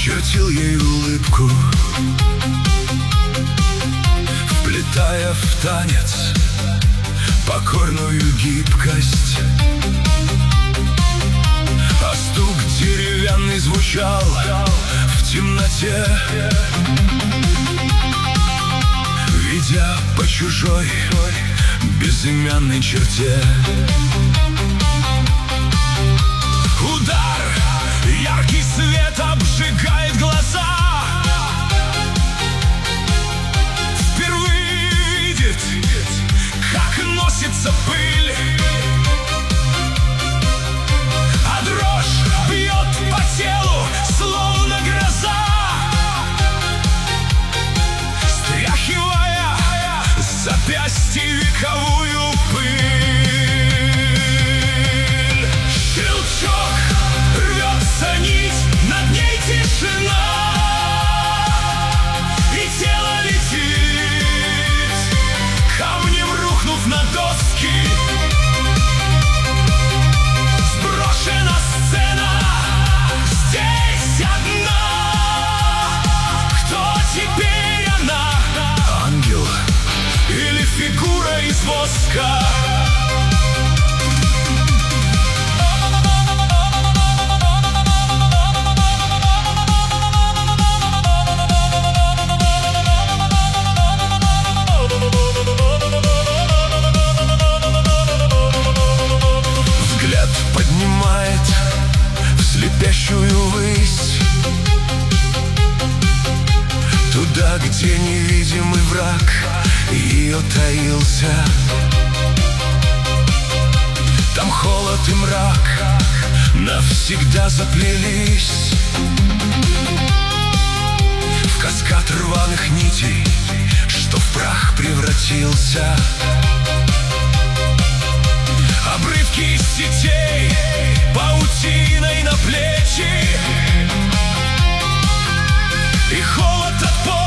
чертил ей улыбку, вплетая в танец покорную гибкость. А стук деревянный звучал в темноте, ведя по чужой безымянной черте. Удар, яркий свет обжигает глаза. Впервые видит, как носится пыль, а дрожь бьет по телу, словно гроза, стряхивая с запястья вековую пыль. Щелчок, рвется нить, над ней тишина, и тело летит, камнем рухнув на доски. Сброшена сцена, здесь одна. Кто теперь она? Ангел или фигура из воска? Поднимает в слепящую высь, туда, где невидимый враг ее таился. Там холод и мрак навсегда заплелись в каскад рваных нитей, что в прах превратился. Обрывки из сетей паутиной на плечи, и холод от пола